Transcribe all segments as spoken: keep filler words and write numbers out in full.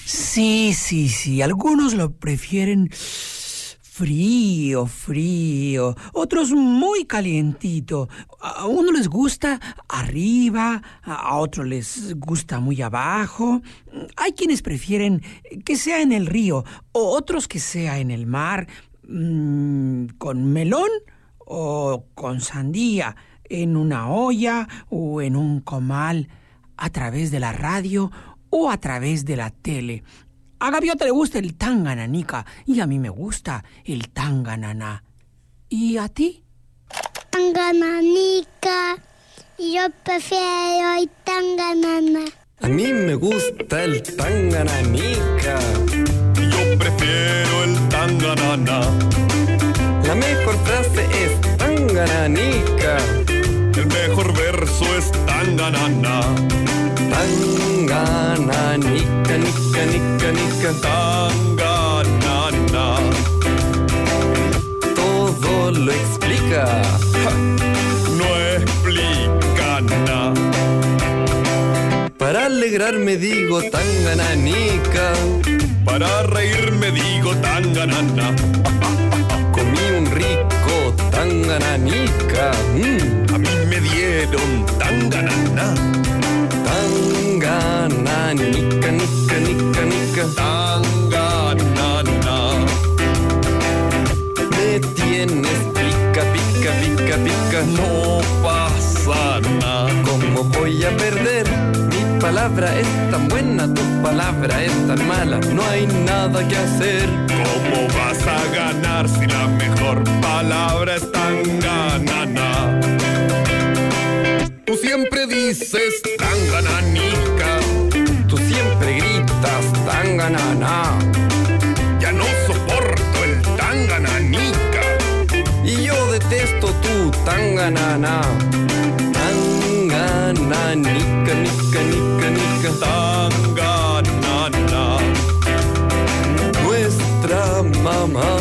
Sí, sí, sí. Algunos lo prefieren frío, frío. Otros muy calientito. A uno les gusta arriba, a otros les gusta muy abajo. Hay quienes prefieren que sea en el río, o otros que sea en el mar, mmm, con melón o con sandía, en una olla o en un comal, a través de la radio o a través de la tele. A Gaviota le gusta el tangananica y a mí me gusta el tangananá. ¿Y a ti? Tangananica. Yo prefiero el tangananá. A mí me gusta el tangananica. Yo prefiero el tangananá. La mejor frase es tangananica. El mejor verso es tangananá. Tangananica, nica, nica, nica. Tangananá. Todo lo explica. Ja, no explica nada. Para alegrarme digo tangananica. Para reírme digo tangananá. Comí un rico tangananica. Mm. A mí me dieron tangananá. Tangananica, nica, nica, nica. Tangananá. Me tienes pica, pica, pica, pica. No pasa nada. ¿Cómo voy a perder? Mi palabra es tan buena, tu palabra es tan mala. No hay nada que hacer. ¿Cómo vas a ganar si la mejor palabra es tangananá? Tú siempre dices tangananica. Tú siempre gritas tangananá. Ya no soporto el tangananica. Y yo detesto tu tangananá. Tangananica, nica, nica, nica. Tangananá. Nuestra mamá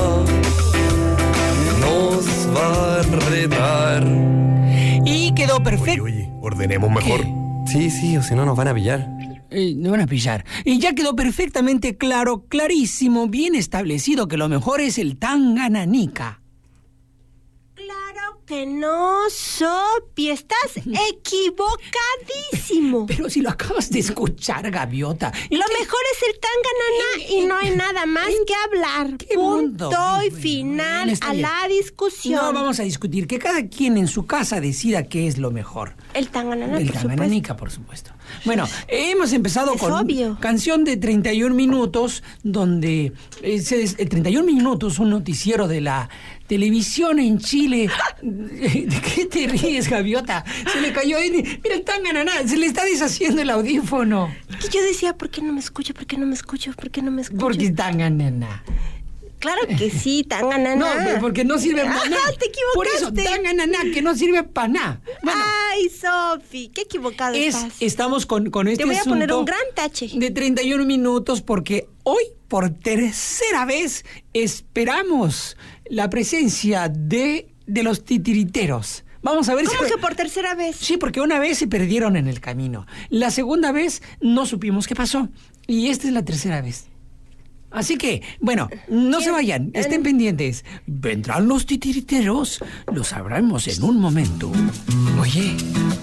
nos va a retar. Y quedó perfecto. Oye, oye, ordenemos mejor. Sí, sí, o si no nos van a pillar. Eh, no van a pillar. Y ya quedó perfectamente claro, clarísimo, bien establecido que lo mejor es el tangananica. Claro que no, Sopi, estás equivocadísimo. Pero si lo acabas de escuchar, Gaviota. Lo mejor es el tangananá y no hay nada más que hablar. ¿Qué mundo? Punto y Bueno, final bueno, está a bien. la discusión. No vamos a discutir, que cada quien en su casa decida qué es lo mejor. El tangananá, El por tangananica, por supuesto. Bueno, hemos empezado Es con obvio. canción de treinta y un minutos, donde eh, se des- eh, treinta y un minutos, un noticiero de la televisión en Chile. ¿De qué te ríes, Gaviota? Se le cayó ahí. Mira el tangananá, se le está deshaciendo el audífono. Que yo decía, ¿por qué no me escucho? ¿Por qué no me escucho? ¿Por qué no me escucho? Porque tangananá. Claro que sí, tangananá. No, pero porque no sirve para Ah, nada. te equivocaste. Por eso, tangananá, que no sirve para nada. Bueno, Ay, Sofi, qué equivocado es, estás. estamos con, con este Te voy a poner asunto un gran tache. de treinta y un minutos porque hoy, por tercera vez, esperamos la presencia de, de los titiriteros. Vamos a ver ¿Cómo si... que por tercera vez? Sí, porque una vez se perdieron en el camino. La segunda vez no supimos qué pasó. Y esta es la tercera vez. Así que, bueno, no se vayan, estén pendientes. Vendrán los titiriteros, lo sabremos en un momento. Oye.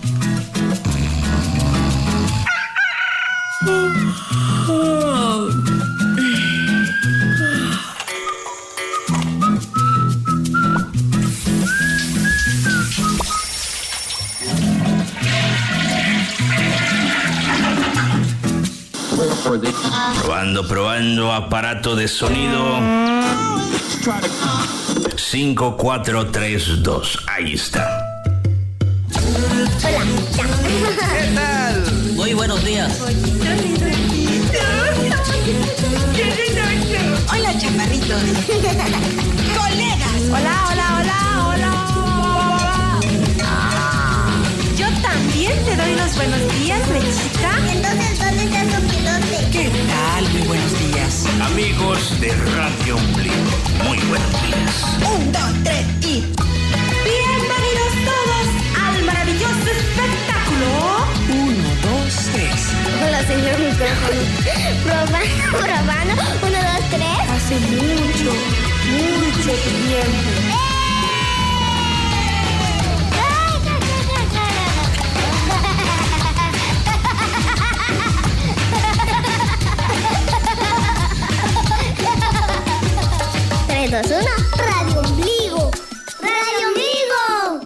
Probando, probando, aparato de sonido. cinco, cuatro, tres, dos. Ahí está. ¿Qué tal? Muy buenos días. Hola, chaparritos. Colegas. Hola, hola, hola, hola. Ah. Yo también te doy los buenos días, Mechita. Entonces, ¿dónde está su pilote? ¿Qué tal? Muy buenos días. Amigos de Radio Ombligo, muy buenos días. Un, dos, tres y... Bienvenidos todos al maravilloso espectáculo. Uno, dos, tres. Hola, señor el micrófono. Probando, probando. Uno, dos, tres. Hace mucho, mucho tiempo. tres, dos, uno. Radio Ombligo. Radio Ombligo.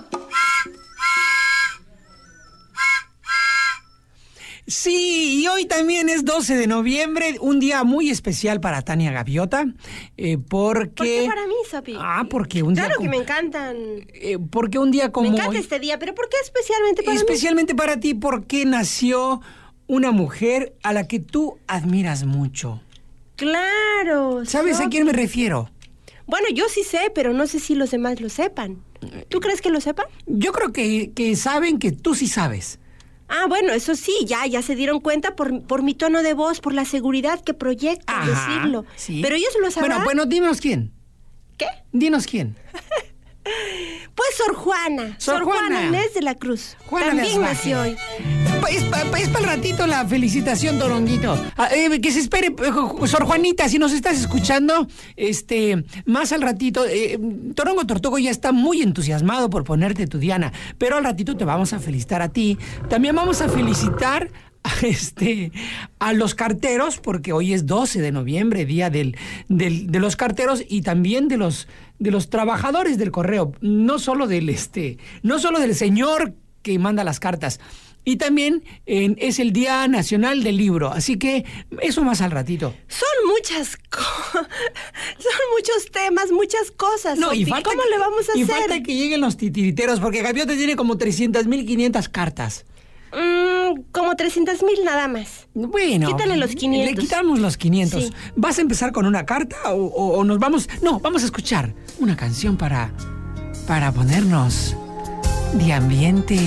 Sí, y hoy también es doce de noviembre, un día muy especial para Tania Gaviota, eh, porque... ¿Por qué para mí, Sopi? Ah, porque un día... Claro que como- me encantan. eh, porque un día como Me encanta hoy- este día, pero ¿por qué especialmente para mí? especialmente para ti, porque nació una mujer a la que tú admiras mucho. Claro. ¿Sabes a Sopi. quién me refiero? Bueno, yo sí sé, pero no sé si los demás lo sepan. ¿Tú crees que lo sepan? Yo creo que, que saben que tú sí sabes. Ah, bueno, eso sí, ya, ya se dieron cuenta por, por mi tono de voz, por la seguridad que proyecta al Ajá, decirlo. sí. Pero ellos lo sabrán. Bueno, bueno, dinos quién. ¿Qué? Dinos quién. Pues Sor Juana. Sor Juana. Inés de la Cruz. Juana de También Asbaje. nació hoy. Es para el ratito la felicitación, Toronguito. Ah, eh, que se espere, eh, Sor Juanita, si nos estás escuchando, este, más al ratito, eh, Torongo Tortugo ya está muy entusiasmado por ponerte tu diana, pero al ratito te vamos a felicitar a ti. También vamos a felicitar a, este, a los carteros, porque hoy es doce de noviembre, día del, del, de los carteros y también de los, de los trabajadores del correo, no solo del, este, no solo del señor que manda las cartas. Y también eh, es el Día Nacional del Libro, así que eso más al ratito. Son muchas cosas. Son muchos temas, muchas cosas. No, y Sofi. falta ¿Cómo que- le vamos a y hacer? falta que lleguen los titiriteros, porque Gaviota tiene como trescientas mil quinientas cartas. Mm, como trescientas mil nada más. Bueno. Quítale los quinientos. Le quitamos los quinientos. Sí. ¿Vas a empezar con una carta o, o- o nos vamos...? No, vamos a escuchar una canción para, para ponernos de ambiente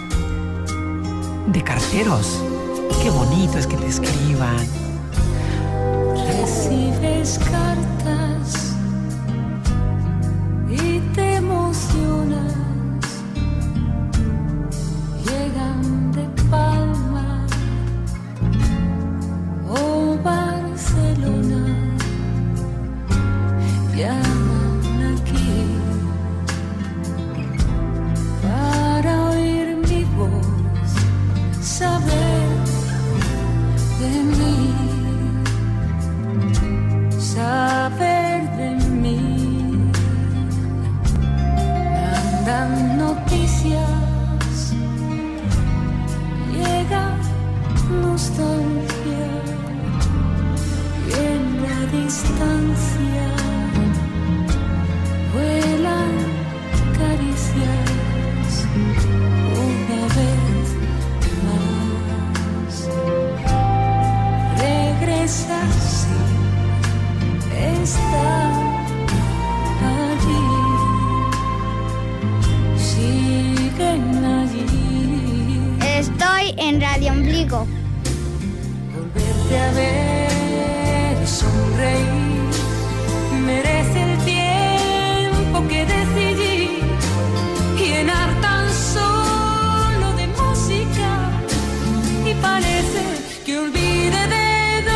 de carteros. Qué bonito es que te escriban. Recibes cartas y te emocionas. Llegan de Palma o Barcelona. Llaman aquí para oír mi voz, saber de mí. Saber de mí. Mandan noticias, llega nostalgia y en la distancia vuelan caricias una vez más. Regresas. Está allí, siguen allí. Estoy en Radio Ombligo. Volverte a ver, sonreír, merece el tiempo que decidí llenar tan solo de música y parece que olvide de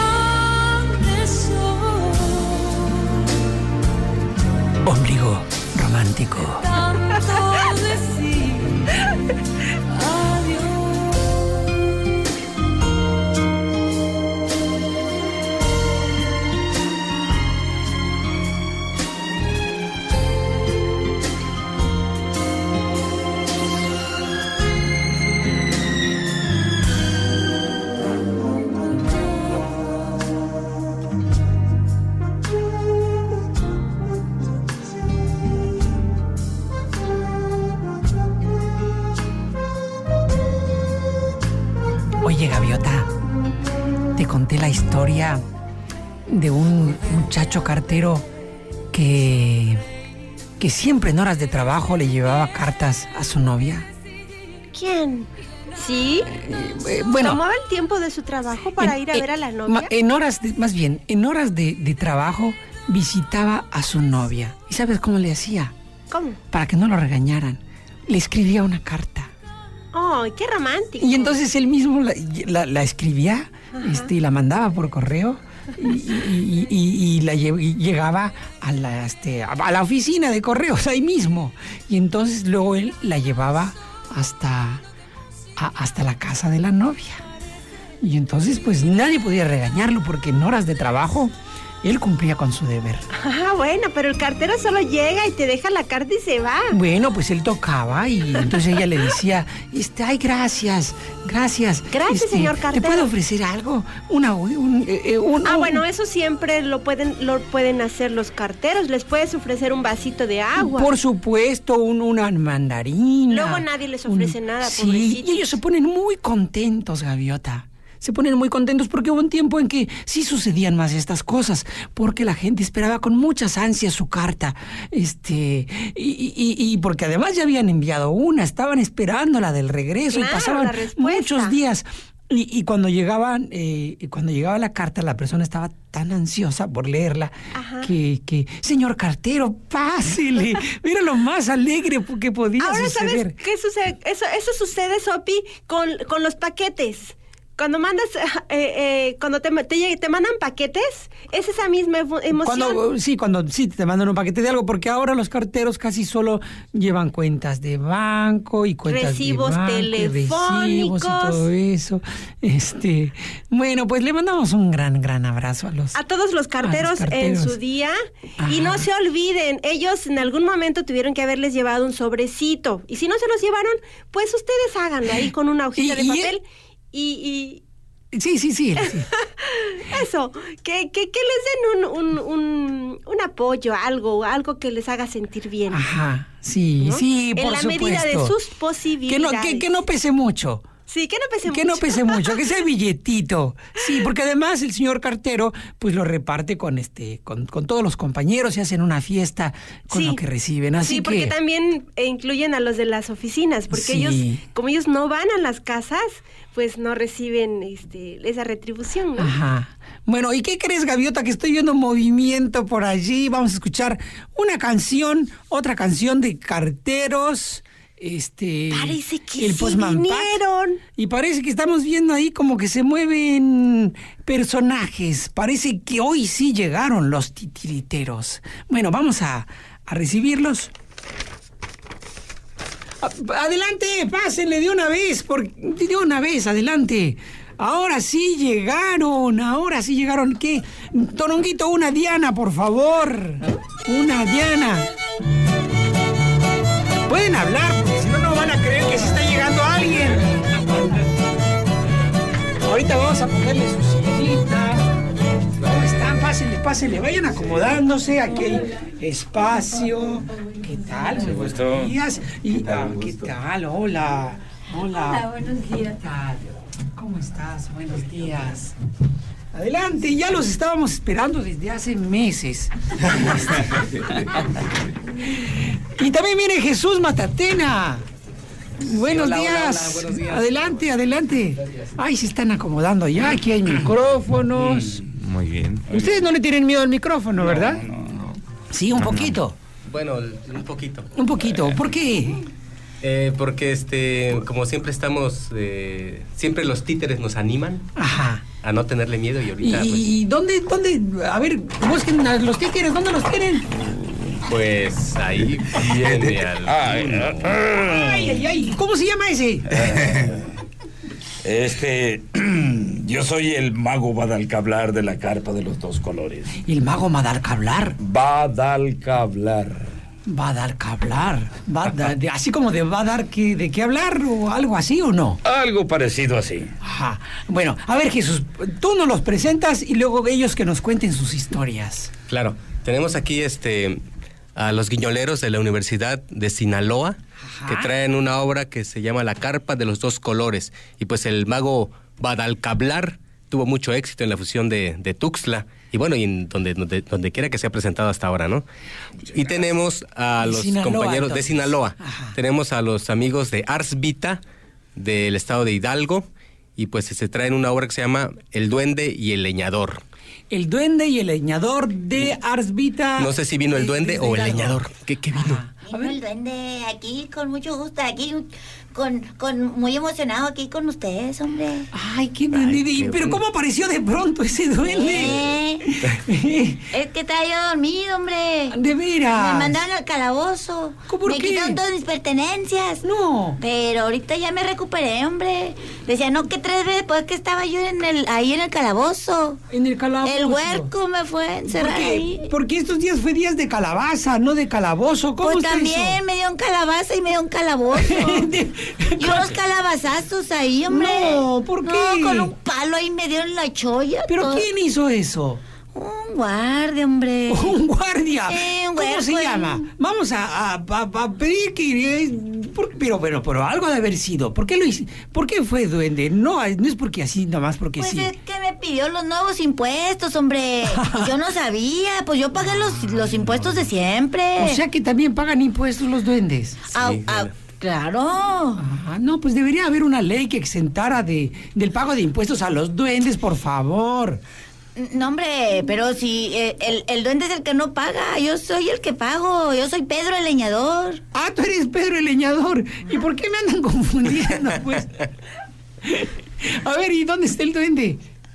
Ombligo romántico. tanto decir adiós. Oye, Gaviota, te conté la historia de un muchacho cartero que, que siempre en horas de trabajo le llevaba cartas a su novia. ¿Quién? ¿Sí? Eh, bueno, ¿Tomaba el tiempo de su trabajo para en- ir a en- ver a la ma- novia? En horas, de- más bien, en horas de, de trabajo visitaba a su novia. ¿Y sabes cómo le hacía? ¿Cómo? Para que no lo regañaran. Le escribía una carta. ¡Ay, qué romántico! Y entonces él mismo la, la- la escribía este, y la mandaba por correo. Y, y, y, y la lle- y llegaba a la, este, a la oficina de correos ahí mismo. Y entonces luego él la llevaba hasta, a, hasta la casa de la novia. Y entonces pues nadie podía regañarlo porque en horas de trabajo él cumplía con su deber. Ah, bueno, pero el cartero solo llega y te deja la carta y se va. Bueno, pues él tocaba y entonces ella le decía, este, ay, gracias, gracias. Gracias, este, señor cartero. ¿Te puedo ofrecer algo? Una, un, eh, un, Ah, un- bueno, eso siempre lo pueden lo pueden hacer los carteros. Les puedes ofrecer un vasito de agua. Por supuesto, un, una mandarina. Luego nadie les ofrece nada, Sí, pobrecitos. y ellos se ponen muy contentos, Gaviota. Se ponen muy contentos porque hubo un tiempo en que sí sucedían más estas cosas, porque la gente esperaba con muchas ansias su carta, este, y, y, y porque además ya habían enviado una, estaban esperando la del regreso Claro, y pasaban la respuesta. muchos días. Y, y cuando llegaban, eh, y cuando llegaba la carta, la persona estaba tan ansiosa por leerla Ajá. que, que, señor cartero, pásele. Era lo más alegre que podía Ahora, suceder. ¿sabes qué sucede? Eso, eso sucede, Sopi, con, con los paquetes. Cuando mandas, eh, eh, cuando te, te, lleg- te mandan paquetes, es esa misma emo- emoción. Cuando, sí, cuando sí te mandan un paquete de algo, porque ahora los carteros casi solo llevan cuentas de banco y cuentas Recibos de banco, y recibos telefónicos. y todo eso. Este, bueno, pues le mandamos un gran, gran abrazo a los A todos los carteros, a los carteros. en su día. Ajá. Y no se olviden, ellos en algún momento tuvieron que haberles llevado un sobrecito. Y si no se los llevaron, pues ustedes háganlo ahí con una hojita Y- de y- papel. Y, Sí, sí, sí. sí. y eso, que, que, que les den un, un, un, un apoyo, algo, algo que les haga sentir bien. Ajá, sí, ¿no? sí, por En la supuesto. medida de sus Que posibilidades. no, que, que no pese mucho. Sí, que no pese Que mucho. no pese mucho, que sea billetito. Sí, porque además el señor cartero pues lo reparte con este, con, con todos los compañeros y hacen una fiesta con Sí. lo que reciben. Así Sí, porque que también eh, incluyen a los de las oficinas, porque Sí. ellos, como ellos no van a las casas, pues no reciben este, esa retribución, ¿no? Ajá. Bueno, ¿y qué crees, Gaviota? Que estoy viendo movimiento por allí. Vamos a escuchar una canción, otra canción de carteros. Este. Parece que el sí Postman Pat. vinieron. Y parece que estamos viendo ahí como que se mueven personajes. Parece que hoy sí llegaron los titiriteros. Bueno, vamos a, a recibirlos. A- Adelante, pásenle de una vez, por, de una vez, adelante. Ahora sí llegaron, ahora sí llegaron. ¿Qué? Toronguito, una Diana, por favor. Una Diana. Pueden hablar, porque si no, no van a creer que se está llegando alguien. Ahorita vamos a ponerle su sillita. ¿Cómo están? Pásenle, pásenle. Vayan acomodándose. Aquí hay espacio. ¿Qué tal? Muy buenos días. Y, ah, ¿qué tal? Hola. Hola. Hola, buenos días. ¿Qué tal? ¿Cómo estás? Buenos días. Adelante, ya los estábamos esperando desde hace meses. Y también viene Jesús Matatena. Buenos, Hola, hola, días. hola, buenos días. Adelante, adelante. Ay, se están acomodando ya. Aquí hay micrófonos. Muy bien. Ustedes no le tienen miedo al micrófono, ¿verdad? No, no. Sí, un poquito. Bueno, un poquito. Un poquito. ¿Por qué? Eh, porque este, como siempre estamos, eh, siempre los títeres nos animan Ajá. a no tenerle miedo y ¿Y, ahorita pues, y dónde, dónde? A ver, busquen a los títeres. ¿Dónde los tienen? pues ahí viene al... Ay, Ay, ay, ay. ¿Cómo se llama ese? Este, yo soy el mago Badalcablar de la carpa de los dos colores. El mago Madalcablar. Badalcablar. Va a dar que hablar. Va a dar- de- así como de va a dar que, de qué hablar o algo así o no. Algo parecido así. Ajá. Bueno, a ver, Jesús, tú nos los presentas y luego ellos que nos cuenten sus historias. Claro, tenemos aquí este a los guiñoleros de la Universidad de Sinaloa, Ajá. que traen una obra que se llama La carpa de los dos colores. Y pues el mago Badalcablar tuvo mucho éxito en la fusión de, de Tuxtla. Y bueno, y en donde, donde, donde quiera que se ha presentado hasta ahora, ¿no? Y tenemos a De los Sinaloa, compañeros entonces. de Sinaloa. Ajá. Tenemos a los amigos de Ars Vita, del estado de Hidalgo. Y pues se traen una obra que se llama El Duende y el Leñador. El duende y el leñador de Ars Vita. No sé si vino el duende de, o el Hidalgo. leñador. ¿Qué, qué vino? Ajá. Vino el duende aquí con mucho gusto, aquí con, con muy emocionado aquí con ustedes, hombre. Ay, qué duende. Ay, qué Pero bueno. ¿cómo apareció de pronto ese duende? Eh, es que estaba yo dormido, hombre. De veras. Me mandaron al calabozo. ¿Cómo, por me qué? quitaron todas mis pertenencias. No. Pero ahorita ya me recuperé, hombre. Decía, no, que tres veces después que estaba yo en el, ahí en el calabozo. En el calabozo. El huerco me fue a encerrar ¿Por qué? ahí. Porque estos días fue días de calabaza, no de calabozo. ¿Cómo Pues está también eso? me dio un calabaza y me dio un calabozo. De- Y unos calabazazos ahí, hombre. No, ¿por qué? No, con un palo ahí me dieron la cholla. ¿Pero todo. quién hizo eso? Un guardia, hombre. Un guardia. Sí, un ¿Cómo se huerco, llama? ¿eh? Vamos a, a- a- a pedir que... eh, por- pero bueno, pero algo de haber sido. ¿Por qué lo hice? ¿Por qué fue duende? No, no es porque así, nomás porque Pues sí. es que me pidió los nuevos impuestos, hombre. Y yo no sabía. Pues yo pagué los, los impuestos de siempre. O sea que también pagan impuestos los duendes. Ah, Sí, ah, claro. Ah, no, pues debería haber una ley que exentara de, del pago de impuestos a los duendes, por favor. No, hombre, pero si eh, el, el duende es el que no paga, yo soy el que pago. Yo soy Pedro el leñador. Ah, tú eres Pedro el leñador. ¿Y por qué me andan confundiendo, pues? A ver, ¿y dónde está el duende?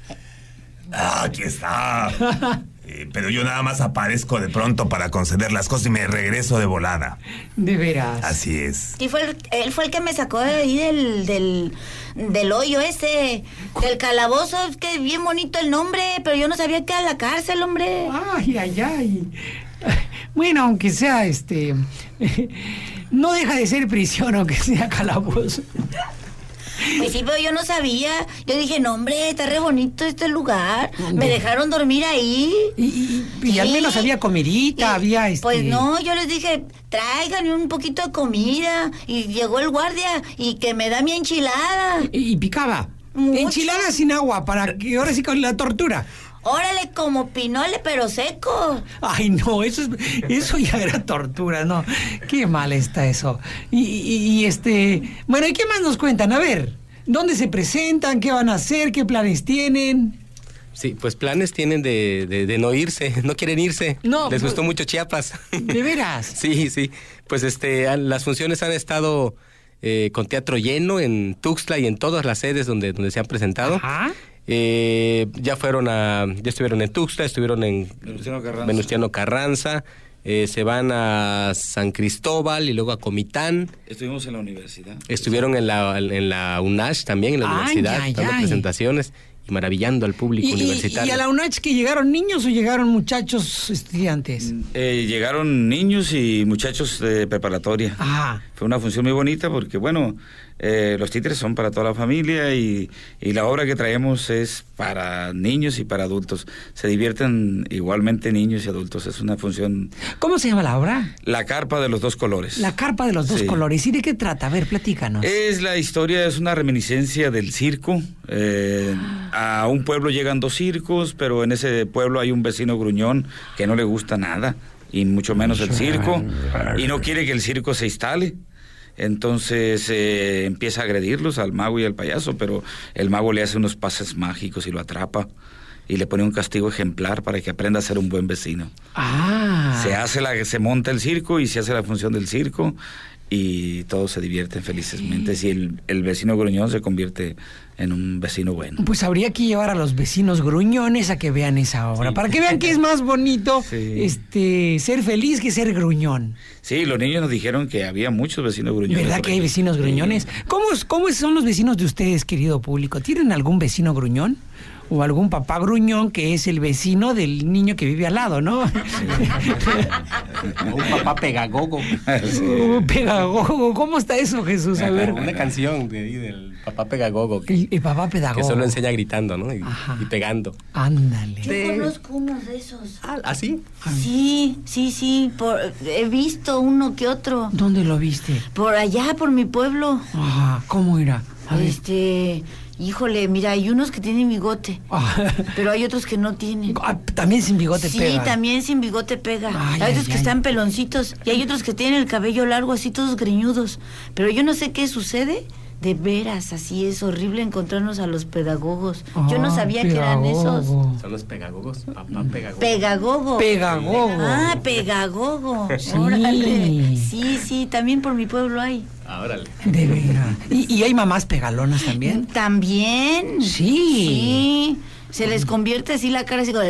Ah, aquí está. Eh, pero yo nada más aparezco de pronto para conceder las cosas y me regreso de volada. De veras. Así es. Sí, fue el- él fue el que me sacó de ahí del, del, del hoyo ese, del calabozo. Es que bien bonito el nombre, pero yo no sabía que era la cárcel, hombre. Ay, ay, ay. Bueno, aunque sea este... No deja de ser prisión, aunque sea calabozo. Pues sí, pero yo no sabía. Yo dije, no, hombre, está re bonito este lugar. Me dejaron dormir ahí. Y, y- y al Sí. menos había comidita, Y, había este... Pues no, yo les dije, tráiganme un poquito de comida. Y llegó el guardia y que me da mi enchilada. Y, y picaba. Mucho. Enchilada sin agua, para que ahora sí con la tortura. Órale, como pinole, pero seco. Ay, no, eso es, eso ya era tortura, no. Qué mal está eso. Y, y- y, este, bueno, ¿y qué más nos cuentan? A ver, ¿dónde se presentan? ¿Qué van a hacer? ¿Qué planes tienen? Sí, pues planes tienen de, de, de no irse, no quieren irse. No, Les pues- gustó mucho Chiapas. ¿De veras? Sí, sí. Pues este, han- las funciones han estado eh, con teatro lleno en Tuxtla y en todas las sedes donde, donde se han presentado. Ajá. Eh, ya fueron a, ya estuvieron en Tuxtla, estuvieron en Venustiano Carranza. Venustiano Carranza, eh, se van a San Cristóbal y luego a Comitán. Estuvimos en la universidad. Estuvieron en la, en la UNACH también, en la Ay, universidad, ay, dando ay. presentaciones y maravillando al público ¿Y, y, universitario. y a la UNACH que llegaron niños o llegaron muchachos estudiantes? Eh, llegaron niños y muchachos de preparatoria. Ah, Fue una función muy bonita porque, bueno, eh, los títeres son para toda la familia y, y la obra que traemos es para niños y para adultos. Se divierten igualmente niños y adultos. Es una función... ¿cómo se llama la obra? La carpa de los dos colores. La carpa de los dos Sí. colores. ¿Y de qué trata? A ver, platícanos. Es la historia, es una reminiscencia del circo. Eh, a un pueblo llegan dos circos, pero en ese pueblo hay un vecino gruñón que no le gusta nada, y mucho menos el circo, y no quiere que el circo se instale. Entonces eh, empieza a agredirlos al mago y al payaso, pero el mago le hace unos pases mágicos y lo atrapa y le pone un castigo ejemplar para que aprenda a ser un buen vecino. Ah. Se hace la, se monta el circo y se hace la función del circo y todos se divierten felizmente. Y el, el vecino gruñón se convierte en un vecino bueno. Pues habría que llevar a los vecinos gruñones a que vean esa obra, Sí. para que vean que es más bonito Sí. este ser feliz que ser gruñón. Sí, los niños nos dijeron que había muchos vecinos gruñones. ¿Verdad por que hay ahí. vecinos gruñones? Sí. ¿Cómo, es- ¿Cómo son los vecinos de ustedes, querido público? ¿Tienen algún vecino gruñón? ¿O algún papá gruñón que es el vecino del niño que vive al lado, no? Un papá pegagogo. Sí. Uh, pedagogo, ¿cómo está eso, Jesús? A ver. Una canción de ahí del papá pegagogo que, El, el papá que pedagogo. solo enseña gritando, ¿no? Y, Ajá. y pegando. Ándale. Yo conozco unos de esos. Ah, ¿así? Sí, sí, sí. Por, he visto uno que otro. ¿Dónde lo viste? Por allá, por mi pueblo. Ajá, ¿cómo era? A ver. Este, híjole, mira, hay unos que tienen bigote, Ah, pero hay otros que no tienen. ah, también sin bigote Sí, pega. también sin bigote pega. Ay, hay otros ay, que ay. están peloncitos y hay otros que tienen el cabello largo, así todos greñudos. Pero yo no sé qué sucede De veras, así es horrible encontrarnos a los pedagogos. Ah, Yo no sabía que eran esos. Son los pegagogos, papá pegagogo. Pegagogo. Pegagogo. Ah, pegagogo. Sí. Órale. Sí, sí, también por mi pueblo hay. Ah, órale. De veras. ¿Y, ¿Y hay mamás pegalonas también? También. Sí. Sí. Se les convierte así la cara, así como...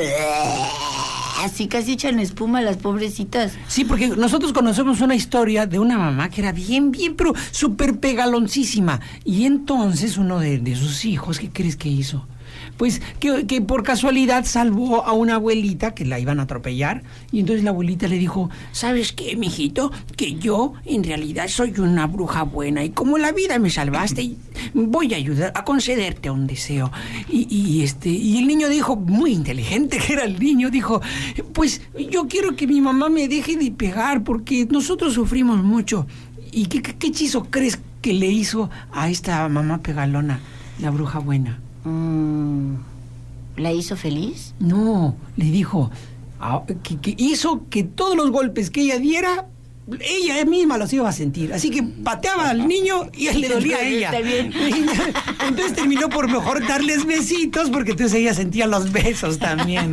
Así casi echan espuma a las pobrecitas. Sí, porque nosotros conocemos una historia de una mamá que era bien, bien, pero súper pegaloncísima. Y entonces uno de, de sus hijos, ¿qué crees que hizo? Pues que, que por casualidad salvó a una abuelita que la iban a atropellar. Y entonces la abuelita le dijo, ¿sabes qué, mijito? Que yo en realidad soy una bruja buena. Y como la vida me salvaste, voy a ayudar a concederte un deseo. Y, y este y el niño dijo, muy inteligente que era el niño, dijo, pues yo quiero que mi mamá me deje de pegar porque nosotros sufrimos mucho. ¿Y qué, qué, qué hechizo crees que le hizo a esta mamá pegalona, la bruja buena? Mm, ¿La hizo feliz? No, le dijo ah, que, que hizo que todos los golpes que ella diera, ella misma los iba a sentir. Así que pateaba al niño y él le dolía a ella. Está bien. Entonces terminó por mejor darles besitos, porque entonces ella sentía los besos también.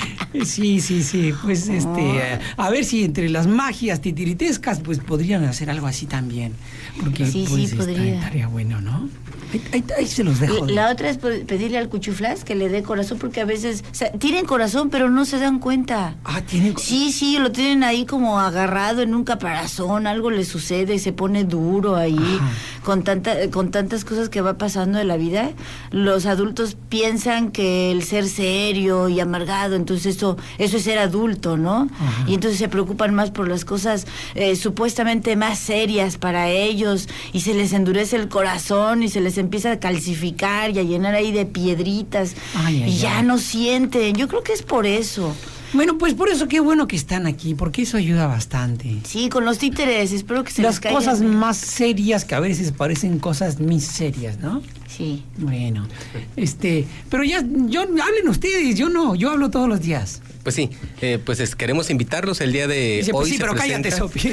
Sí, sí, sí. Pues este, a ver si entre las magias titiritescas, pues podrían hacer algo así también. Porque sí, pues, sí, podría. Estaría bueno, ¿no? Ahí, ahí, ahí se los dejo. La, la otra es pedirle al cuchuflas que le dé corazón, porque a veces, o sea, tienen corazón, pero no se dan cuenta. Ah, tienen. Sí, sí, lo tienen ahí como agarrado en un caparazón, algo le sucede, se pone duro ahí, ajá, con tanta, con tantas cosas que va pasando de la vida. Los adultos piensan que el ser serio y amargado, entonces eso, eso es ser adulto, ¿no? Ajá. Y entonces se preocupan más por las cosas eh, supuestamente más serias para ellos, y se les endurece el corazón y se les empieza a calcificar y a llenar ahí de piedritas, ay, ay, y ya ay. no sienten. Yo creo que es por eso. Bueno, pues por eso qué bueno que están aquí, porque eso ayuda bastante. Sí, con los títeres, espero que se Las les caigan. cosas más serias que a veces parecen cosas miserias, ¿no? Sí. Bueno, este, pero ya, yo, hablen ustedes, yo no, yo hablo todos los días. Pues sí, eh, pues es, queremos invitarlos el día de Dice, hoy. Pues sí, se pero presenta, cállate, Sofi.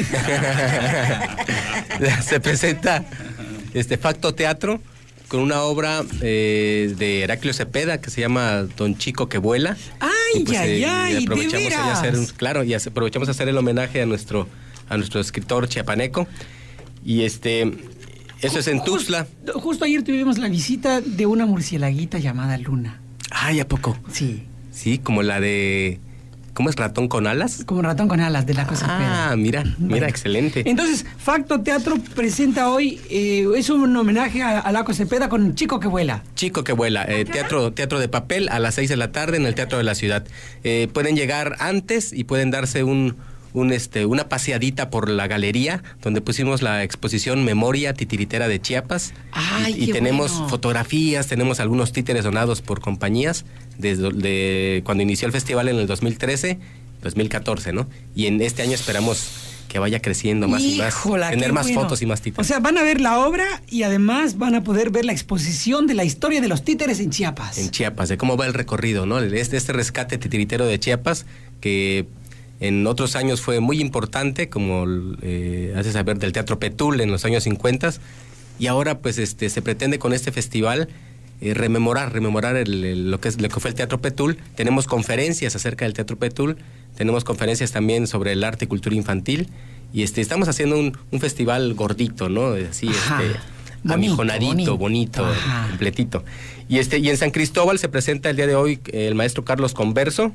Se presenta este Facto Teatro con una obra eh, de Heraclio Cepeda que se llama Don Chico que vuela. Ay, pues, ay, eh, ay, aprovechamos de veras. a hacer un, claro, y hace, aprovechamos a hacer el homenaje a nuestro a nuestro escritor chiapaneco. Y este eso es en Tuxtla. Justo, justo ayer tuvimos la visita de una murcielaguita llamada Luna. Ay, ¿a poco? Sí. Sí, como la de ¿cómo es? ¿Ratón con alas? Como ratón con alas de la cosa. Ah, mira, mira, bueno, excelente. Entonces, Facto Teatro presenta hoy, eh, es un homenaje a, a Laco Cepeda con Chico que vuela. Chico que vuela, eh, teatro, teatro de papel a las seis de la tarde en el Teatro de la Ciudad. Eh, pueden llegar antes y pueden darse un, un este, una paseadita por la galería donde pusimos la exposición Memoria Titiritera de Chiapas. Ay, y y qué tenemos bueno. fotografías, tenemos algunos títeres donados por compañías desde de cuando inició el festival en el dos mil trece, dos mil catorce, ¿no? Y en este año esperamos que vaya creciendo más Híjola, y más, tener más bueno. fotos y más títeres. O sea, van a ver la obra y además van a poder ver la exposición de la historia de los títeres en Chiapas. En Chiapas, de cómo va el recorrido, ¿no? Este, este rescate titiritero de Chiapas, que en otros años fue muy importante, como eh, hace saber del Teatro Petul en los años cincuenta, y ahora pues este se pretende con este festival eh, rememorar, rememorar el, el, lo que es lo que fue el Teatro Petul. Tenemos conferencias acerca del Teatro Petul, tenemos conferencias también sobre el arte y cultura infantil, y este estamos haciendo un, un festival gordito, ¿no? Así, Ajá. este, Bonito, amijonadito, bonito, bonito completito. Y este, y en San Cristóbal se presenta el día de hoy eh, el maestro Carlos Converso,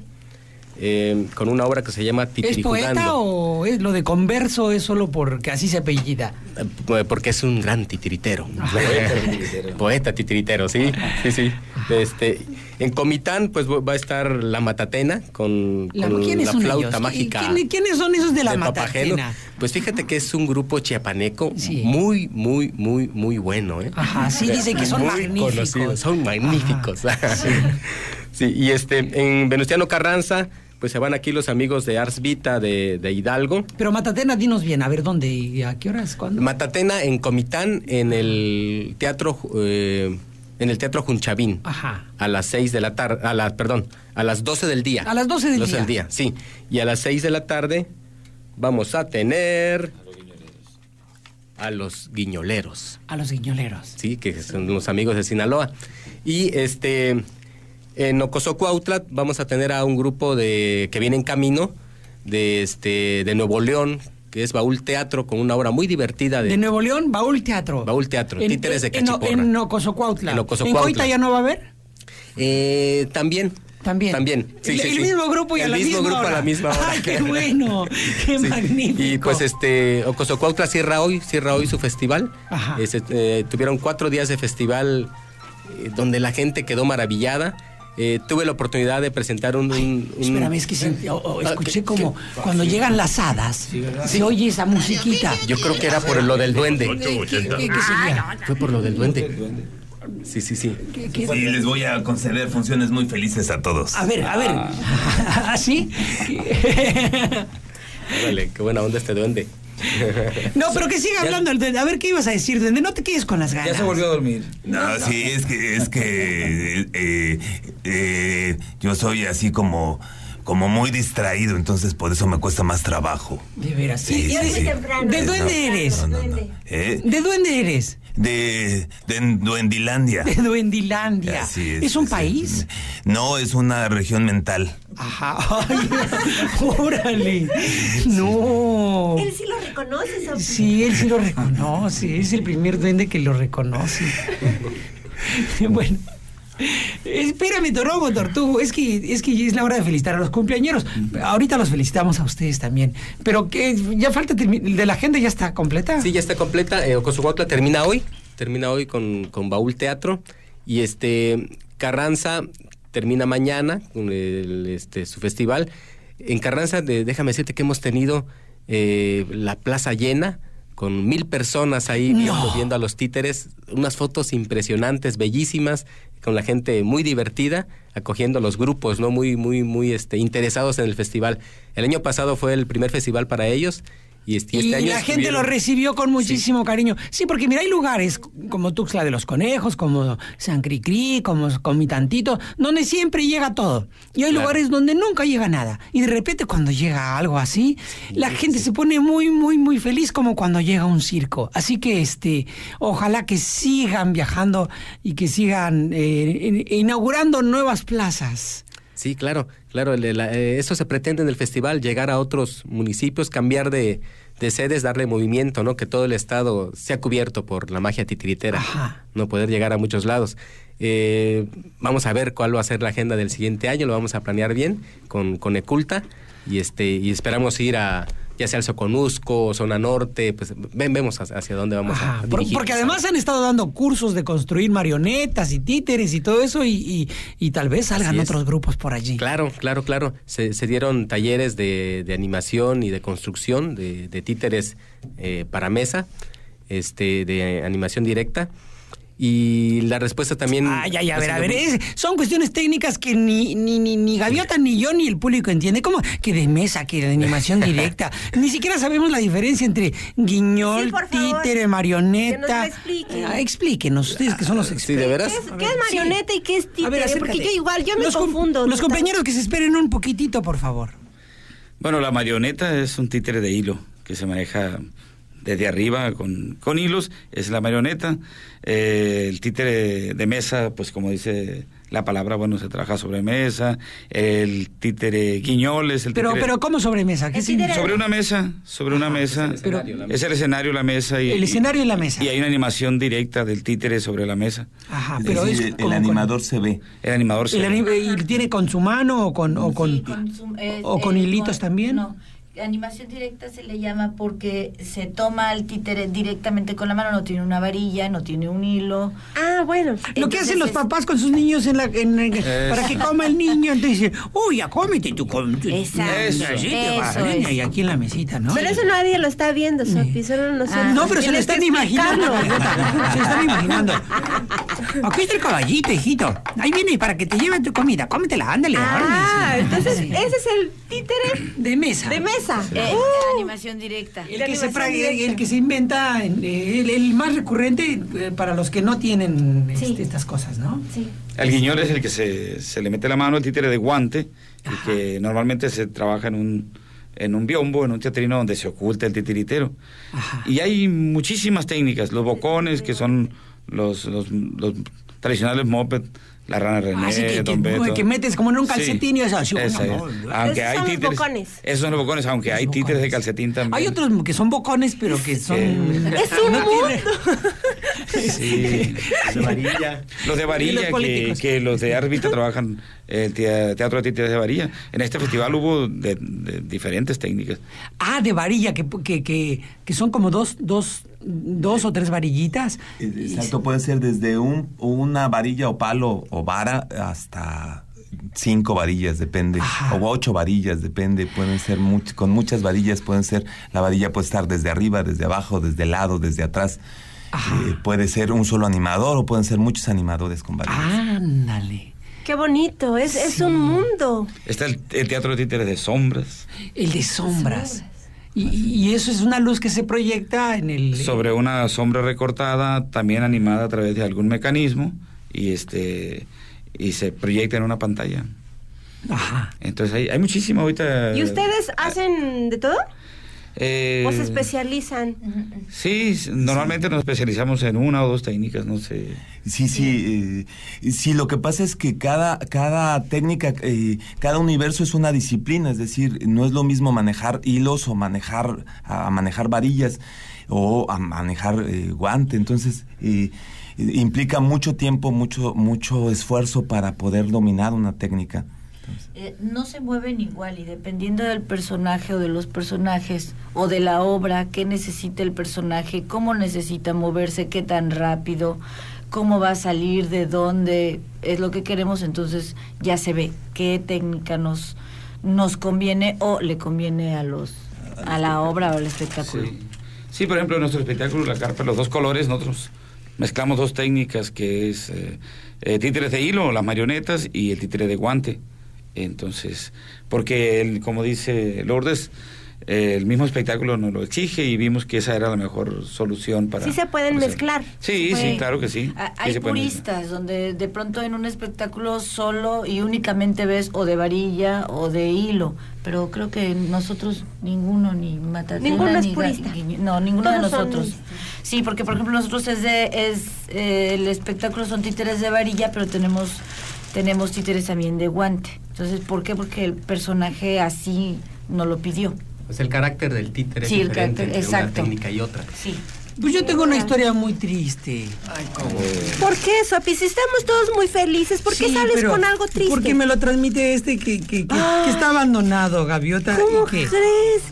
Eh, con una obra que se llama Titirijugando. ¿Es poeta o es lo de Converso es solo porque así se apellida? Eh, porque es un gran titiritero. Poeta titiritero. Poeta titiritero, sí, sí, sí. Este, en Comitán, pues va a estar La Matatena con, La, con ¿quiénes la son flauta ellos? mágica. ¿Quién, ¿Quiénes son esos de La de Matatena? Papageno. Pues fíjate que es un grupo chiapaneco sí. muy, muy, muy, muy bueno, ¿eh? Ajá, sí, dice que son muy magníficos. Conocidos, son magníficos. Sí. Sí, y este, en Venustiano Carranza, pues se van aquí los amigos de Ars Vita de, de Hidalgo. Pero Matatena, dinos bien, a ver, ¿dónde y a qué horas? ¿Cuándo? Matatena en Comitán, en el teatro, eh, en el teatro Junchavín. Ajá. A las seis de la tarde, a las, perdón, a las doce del día. A las doce del doce día. del día, sí. Y a las seis de la tarde vamos a tener a los guiñoleros. A los guiñoleros. Sí, que son los amigos de Sinaloa. Y este en Ocosocuautla vamos a tener a un grupo de que viene en camino de este de Nuevo León, que es Baúl Teatro, con una obra muy divertida. De, de Nuevo León, Baúl Teatro. Baúl Teatro, en, títeres de en, Cachiporra. En Ocosocuautla. En Ocosocuautla. ¿En Coita ya no va a haber? Eh, también. También. También. Sí, el, sí, el sí. mismo grupo y a el la mismo misma grupo hora. a la misma hora. ¡Ay, qué bueno! ¡Qué sí. magnífico! Y pues este Ocosocuautla cierra hoy, cierra hoy su festival. Ajá. Este, eh, tuvieron cuatro días de festival eh, donde la gente quedó maravillada. Eh, tuve la oportunidad de presentar un... un, un Espérame, es que sentí, o, o, escuché ¿qué, como qué? cuando llegan las hadas, sí, se oye esa musiquita. Yo creo que era por lo del duende. ¿Qué, qué, qué, qué sería? Fue por lo del duende. Sí, sí, sí. ¿Qué, qué? Sí, les voy a conceder funciones muy felices a todos. A ver, a ver. ¿Así? Órale, qué buena onda este duende. No, pero que siga hablando el duende. A ver, ¿qué ibas a decir, duende? No te quedes con las ganas. Ya se volvió a dormir. No, sí, es que, es que eh, eh, yo soy así como, como muy distraído, entonces por eso me cuesta más trabajo. De veras. Sí, sí, sí, sí. sí. ¿De dónde eres? No, no, no. ¿Eh? ¿De dónde eres? De, de Duendilandia. De Duendilandia. Así es, ¿Es un es, país? No, es una región mental. Ajá. Ay, órale. No. Él sí lo reconoce, Sophie. Sí, él sí lo reconoce. Es el primer duende que lo reconoce. Bueno. Espérame, Torobo, Tortugo, es que, es que es la hora de felicitar a los cumpleañeros. Ahorita los felicitamos a ustedes también. Pero que ya falta, de la agenda ya está completa. Sí, ya está completa. Eh, Ocosocuautla termina hoy, termina hoy con, con Baúl Teatro. Y este Carranza termina mañana con el, este, su festival. En Carranza, de, déjame decirte que hemos tenido eh, la plaza llena, con mil personas ahí no. viendo, viendo a los títeres, unas fotos impresionantes, bellísimas, con la gente muy divertida, acogiendo a los grupos, ¿no? Muy, muy, muy este, interesados en el festival. El año pasado fue el primer festival para ellos. Y este, este y año la gente estuvieron... lo recibió con muchísimo sí. cariño. Sí, porque mira, hay lugares como Tuxtla de los Conejos, como San Cricri, como Comitantito, donde siempre llega todo. Y hay claro. lugares donde nunca llega nada. Y de repente cuando llega algo así, sí, la gente sí. se pone muy, muy, muy feliz, como cuando llega un circo. Así que este, ojalá que sigan viajando y que sigan eh, inaugurando nuevas plazas. Sí, claro, claro, el, el, eso se pretende en el festival, llegar a otros municipios, cambiar de, de sedes, darle movimiento, ¿no? Que todo el estado sea cubierto por la magia titiritera, Ajá. no poder llegar a muchos lados. Eh, vamos a ver cuál va a ser la agenda del siguiente año, lo vamos a planear bien con, con Eculta y este y esperamos ir a ya sea el Soconusco, zona norte, pues ven, vemos hacia dónde vamos Ajá, a dirigir. Porque además han estado dando cursos de construir marionetas y títeres y todo eso y, y, y tal vez salgan otros grupos por allí. Claro, claro, claro. Se, se dieron talleres de, de animación y de construcción de, de títeres eh, para mesa, este, de animación directa. Y la respuesta también... Ay, ay, a ver, a ver, es, son cuestiones técnicas que ni, ni, ni, ni Gaviota, ni yo, ni el público entiende. ¿Cómo? Que de mesa, que de animación directa. Ni siquiera sabemos la diferencia entre guiñol, sí, títere, marioneta. Que nos expliquen. Ah, explíquenos, ustedes que son los expertos. Sí, ¿de veras? ¿Qué es, ¿qué es marioneta sí. y qué es títere? Ver, porque yo igual, yo me los confundo. Los compañeros que se esperen un poquitito, por favor. Bueno, la marioneta es un títere de hilo que se maneja desde arriba con, con hilos, es la marioneta. Eh, el títere de mesa, pues como dice la palabra, bueno, se trabaja sobre mesa. El títere guiñol es el pero, títere... Pero, ¿cómo sobre mesa? ¿Qué significa? Sobre una mesa, sobre una mesa. Es el escenario, pero, es el escenario, la mesa. Y, el escenario y la mesa. Y hay una animación directa del títere sobre la mesa. Ajá, pero es, es... El, el animador con... se ve. El animador se el ve. Anim... ¿Y tiene con su mano o con, o con, sí, con, su, eh, o con eh, hilitos con, también? No. Animación directa se le llama porque se toma el títere directamente con la mano, no tiene una varilla, no tiene un hilo. Ah, bueno. Lo Entonces que hacen los es... papás con sus niños en la, en, en, para que coma el niño, entonces dicen, uy, ya cómete tu... tu Exacto, eso, eso, eso eso. Y aquí en la mesita, ¿no? Pero eso nadie lo está viendo, Sophie, solo nosotros. Ah, no, pero se lo están imaginando. Se lo están imaginando. Aquí está el caballito, hijito. Ahí viene para que te lleve tu comida. Cómetela, ándale. Ah, órale, entonces sí. ese es el títere de mesa. De mesa. Eh, uh, animación directa. El que, se pra- el que se inventa, eh, el, el más recurrente eh, para los que no tienen este, sí. estas cosas, ¿no? Sí. El guiñol es el que se, se le mete la mano, el títere de guante, el que normalmente se trabaja en un en un biombo, en un teatrino donde se oculta el titiritero. Ajá. Y hay muchísimas técnicas, los bocones, que son los, los, los tradicionales moped, la rana René, ah, sí, que, Don que, Beto. Que metes como en un calcetín, sí, y eso así. Esa, no, no, aunque hay son títeres, los bocones. Esos son los bocones, aunque los hay bocones. Títeres de calcetín también. Hay otros que son bocones, pero que son... Es un no mundo. Sí. Los de varilla. Los de varilla, los que, que los de árbitro trabajan el teatro de títeres de varilla. En este festival hubo de, de diferentes técnicas. Ah, de varilla, que, que, que, que son como dos, dos, dos o tres varillitas. Exacto, puede ser desde un, una varilla o palo o vara hasta cinco varillas, depende. Ajá. O ocho varillas, depende. Pueden ser much, con muchas varillas, pueden ser, la varilla puede estar desde arriba, desde abajo, desde el lado, desde atrás. Eh, puede ser un solo animador o pueden ser muchos animadores con varillas. Ándale. Qué bonito, es, sí. es un mundo. Está el, el teatro de títeres de sombras. El de sombras. Y, y eso es una luz que se proyecta en el... Sobre una sombra recortada, también animada a través de algún mecanismo, y este y se proyecta en una pantalla. Ajá. Entonces hay, hay muchísimo ahorita... ¿Y ustedes hacen de todo? Eh, ¿O se especializan? Sí, normalmente nos especializamos en una o dos técnicas, no sé. Sí, sí, eh, sí, lo que pasa es que cada, cada técnica, eh, cada universo es una disciplina, es decir, no es lo mismo manejar hilos o manejar, a manejar varillas o a manejar eh, guante, entonces eh, implica mucho tiempo, mucho, mucho esfuerzo para poder dominar una técnica. Eh, no se mueven igual y dependiendo del personaje o de los personajes o de la obra, qué necesita el personaje, cómo necesita moverse, qué tan rápido, cómo va a salir, de dónde es lo que queremos, entonces ya se ve qué técnica nos nos conviene o le conviene a los a la obra o al espectáculo. Sí, sí, por ejemplo, en nuestro espectáculo La Carpa, los dos colores, nosotros mezclamos dos técnicas, que es eh, eh, títeres de hilo, las marionetas, y el títere de guante. Entonces, porque el, como dice Lourdes, eh, el mismo espectáculo nos lo exige y vimos que esa era la mejor solución para... Sí se pueden para mezclar. Sí, Pues, sí, claro que sí. A, sí hay se puristas donde de pronto en un espectáculo solo y únicamente ves o de varilla o de hilo, pero creo que nosotros ninguno, ni Matatena, ninguno es ni purista. Ga- no, ninguno Todos de nosotros. son... Sí, porque por ejemplo nosotros es de es eh, el espectáculo son títeres de varilla, pero tenemos tenemos títeres también de guante. Entonces, ¿por qué? Porque el personaje así nos lo pidió. Pues el carácter del títere Sí, es el diferente carácter, entre exacto. una técnica y otra. Sí. Pues yo tengo una historia muy triste. Ay, ¿cómo? ¿Por qué, Sopi? Si estamos todos muy felices, ¿por qué Sí, sales pero con algo triste? Porque me lo transmite este que, que, que, Ah. que está abandonado, Gaviota. ¿Cómo ¿Y qué? crees?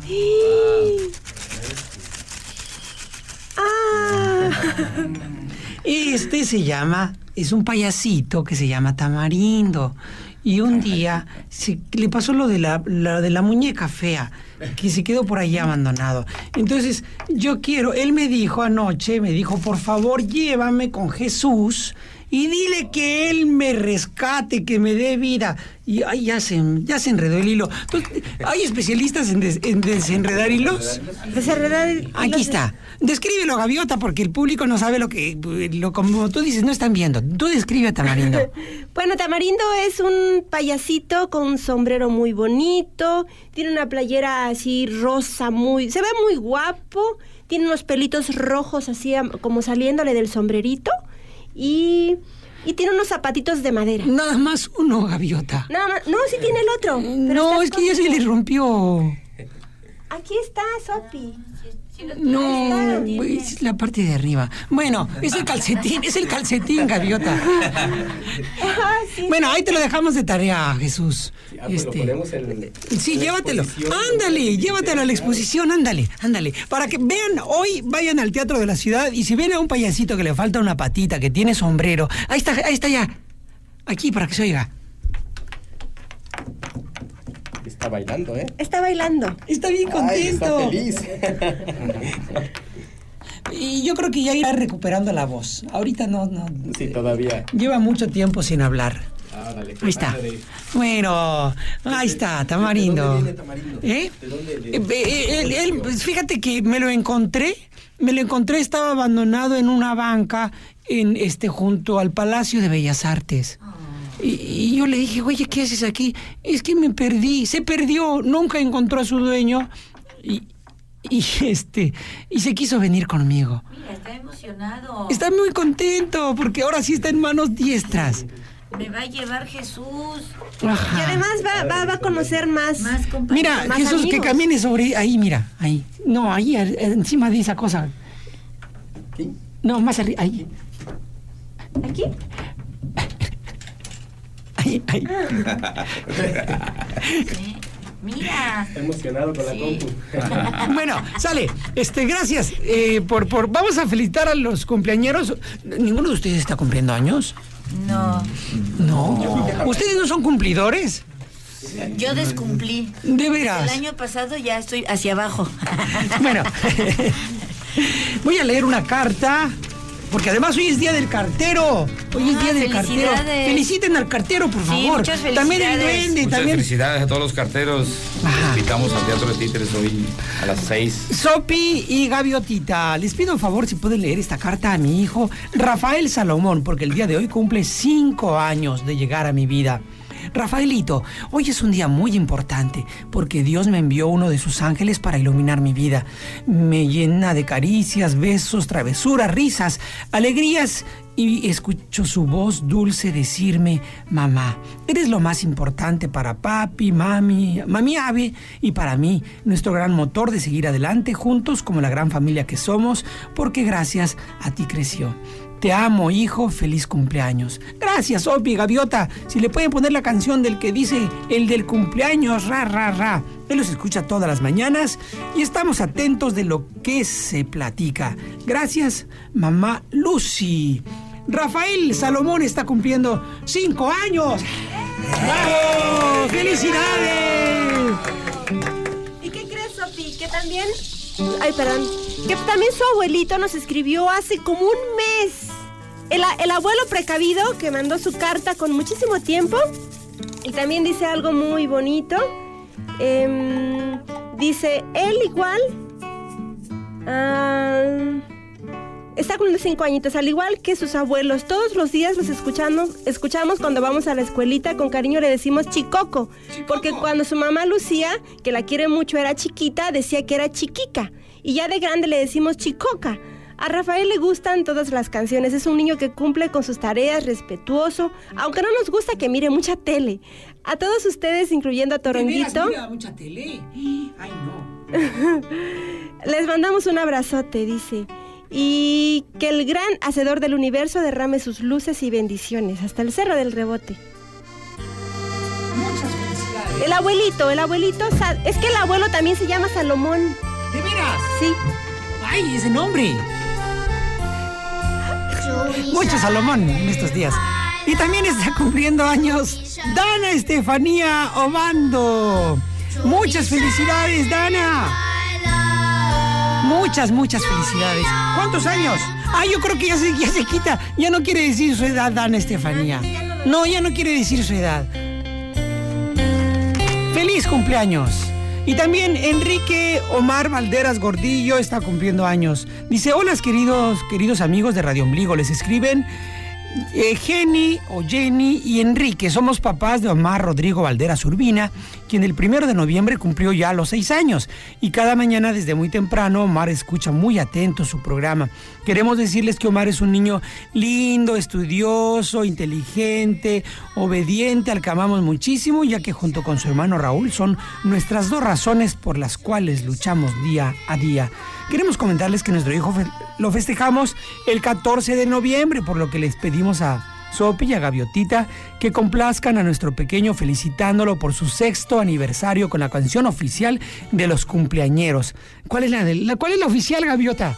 Ah. Este se llama, es un payasito que se llama Tamarindo. Y un día se, le pasó lo de la, la de la muñeca fea, que se quedó por ahí abandonado. Entonces, yo quiero, él me dijo anoche, me dijo, por favor, llévame con Jesús y dile que él me rescate, que me dé vida. Y ay, ya se, ya se enredó el hilo. Entonces, ¿hay especialistas en, des, en desenredar hilos? Desenredar hilos. Aquí está. Descríbelo, Gaviota, porque el público no sabe lo que, lo, como tú dices, no están viendo. Tú describe a Tamarindo. Bueno, Tamarindo es un payasito con un sombrero muy bonito, tiene una playera así rosa, muy, se ve muy guapo, tiene unos pelitos rojos así como saliéndole del sombrerito y, y tiene unos zapatitos de madera. Nada más uno, Gaviota. No, no, no, sí tiene el otro. No, es que ya se le rompió. Aquí está, Sopi. No, es la parte de arriba. Bueno, es el calcetín, es el calcetín, Gaviota. Bueno, ahí te lo dejamos de tarea, Jesús. Sí, ah, pues este, lo ponemos en, sí, en llévatelo. exposición. Ándale, llévatelo a la exposición, ándale, ándale. Para que vean, hoy vayan al Teatro de la Ciudad y si ven a un payasito que le falta una patita, que tiene sombrero, ahí está, ahí está ya. Aquí, para que se oiga. Está bailando, ¿eh? Está bailando. Está bien contento. Ay, está feliz. Y yo creo que ya irá recuperando la voz. Ahorita no, no. Sí, todavía. Lleva mucho tiempo sin hablar. Ah, dale, Ahí está. ándale. Bueno, ahí está, Tamarindo. ¿De dónde viene Tamarindo? ¿Eh? ¿De dónde Eh, viene? eh, él- él, pues, fíjate que me lo encontré, me lo encontré, estaba abandonado en una banca en este junto al Palacio de Bellas Artes. Y, y yo le dije, oye, ¿qué haces aquí? Es que me perdí, se perdió, nunca encontró a su dueño. Y, y este, y se quiso venir conmigo. Mira, está emocionado. Está muy contento porque ahora sí está en manos diestras. Me va a llevar Jesús. Ajá. Y además va, va, va a conocer más. Más compañeros. Mira, más Jesús, amigos. que camine sobre ahí, mira, ahí. No, ahí, a- encima de esa cosa. ¿Aquí? No, más arriba, ahí. ¿Aquí? Ahí, ahí. Sí. Mira. Está emocionado con la Sí. compu. Bueno, sale. Este, gracias eh, por, por. Vamos a felicitar a los cumpleañeros. ¿Ninguno de ustedes está cumpliendo años? No. No. ¿Ustedes no son cumplidores? Yo descumplí. De El veras. año pasado ya estoy hacia abajo. Bueno, voy a leer una carta. Porque además hoy es día del cartero. Hoy es Ah, día del cartero. felicidades. Feliciten al cartero, por Sí, favor. muchas También el felicidades. duende, Muchas también. felicidades a todos los carteros. Ajá. Les invitamos al Teatro de Títeres hoy a las seis. Sopi y Gaviotita, les pido un favor si pueden leer esta carta a mi hijo Rafael Salomón, porque el día de hoy cumple cinco años de llegar a mi vida. Rafaelito, hoy es un día muy importante porque Dios me envió uno de sus ángeles para iluminar mi vida. Me llena de caricias, besos, travesuras, risas, alegrías y escucho su voz dulce decirme, mamá, eres lo más importante para papi, mami, mami Ave y para mí, nuestro gran motor de seguir adelante juntos como la gran familia que somos, porque gracias a ti creció. Te amo, hijo, feliz cumpleaños. Gracias, Opi, Gaviota. Si le pueden poner la canción del que dice el del cumpleaños, ra, ra, ra. Él los escucha todas las mañanas y estamos atentos de lo que se platica. Gracias, mamá Lucy. Rafael Salomón está cumpliendo cinco años. ¡Bravo! ¡Felicidades! ¿Y qué crees, Sofi? Que también... Ay, perdón. Que también su abuelito nos escribió hace como un mes. El, a- el abuelo precavido que mandó su carta con muchísimo tiempo. Y también dice algo muy bonito. Em, dice, él igual... ah, está cumpliendo cinco añitos, al igual que sus abuelos. Todos los días los escuchamos, escuchamos cuando vamos a la escuelita. Con cariño le decimos Chicoco, porque cuando su mamá Lucía, que la quiere mucho, era chiquita, decía que era Chiquica. Y ya de grande le decimos Chicoca. A Rafael le gustan todas las canciones. Es un niño que cumple con sus tareas, respetuoso, aunque no nos gusta que mire mucha tele. A todos ustedes, incluyendo a Toronguito, Mira mucha tele. Ay, no. les mandamos un abrazote, dice. Y que el gran hacedor del universo derrame sus luces y bendiciones hasta el Cerro del Rebote. Muchas felicidades. El abuelito, el abuelito, Sa- es que el abuelo también se llama Salomón. ¿De veras? Sí. ¡Ay, ese nombre! Mucho Salomón en estos días. Y también está cumpliendo años Dana Estefanía Obando. Muchas felicidades, Dana. Muchas, muchas felicidades. ¿Cuántos años? Ah, yo creo que ya se, ya se quita. Ya no quiere decir su edad, Dana Estefanía. No, ya no quiere decir su edad. ¡Feliz cumpleaños! Y también Enrique Omar Valderas Gordillo está cumpliendo años. Dice, hola queridos, queridos amigos de Radio Ombligo. Les escriben eh, Jenny o Jenny y Enrique. Somos papás de Omar Rodrigo Valderas Urbina, quien el primero de noviembre cumplió ya los seis años. Y cada mañana desde muy temprano Omar escucha muy atento su programa. Queremos decirles que Omar es un niño lindo, estudioso, inteligente, obediente, al que amamos muchísimo, ya que junto con su hermano Raúl son nuestras dos razones por las cuales luchamos día a día. Queremos comentarles que nuestro hijo fe- lo festejamos el catorce de noviembre, por lo que les pedimos a Sopi y a Gaviotita que complazcan a nuestro pequeño felicitándolo por su sexto aniversario con la canción oficial de los cumpleañeros. ¿Cuál es la, de, la, cuál es la oficial, Gaviota?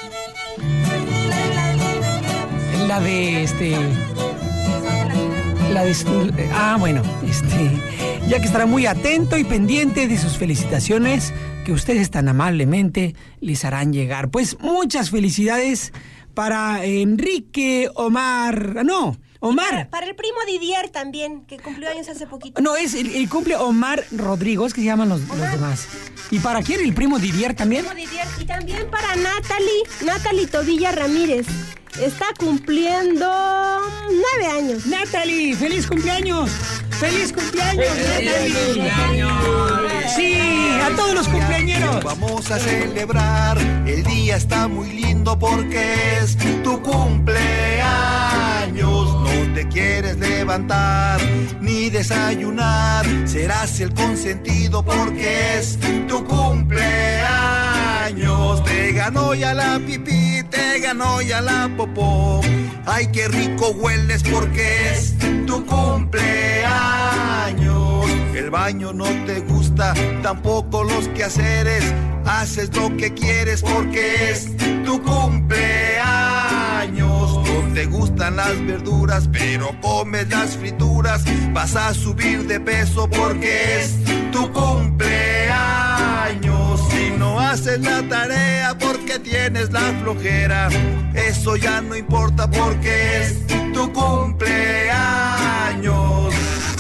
La de este... La de, ah, bueno, este, ya que estará muy atento y pendiente de sus felicitaciones que ustedes tan amablemente les harán llegar. Pues muchas felicidades para Enrique Omar, no, Omar. Para, para el primo Didier también, que cumplió años hace poquito. No, es el, el cumple Omar Rodrigo, es que se llaman los, los demás. ¿Y para quién? ¿El primo Didier también? Primo Didier. Y también para Natalie, Natalie Tobilla Ramírez. está cumpliendo nueve años. Natalie, feliz cumpleaños. ¡Feliz cumpleaños, Natalie! ¡Feliz cumpleaños! Sí, a todos los cumpleañeros. Vamos a celebrar, el día está muy lindo porque es tu cumpleaños. No te quieres levantar ni desayunar, serás el consentido porque es tu cumpleaños. Te ganó ya la pipí, te ganó ya la popó. Ay, qué rico hueles porque es tu cumpleaños. El baño no te gusta, tampoco los quehaceres. Haces lo que quieres porque es tu cumpleaños. No te gustan las verduras, pero comes las frituras. Vas a subir de peso porque es tu cumpleaños. Si no haces la tarea porque tienes la flojera, eso ya no importa porque es tu cumpleaños.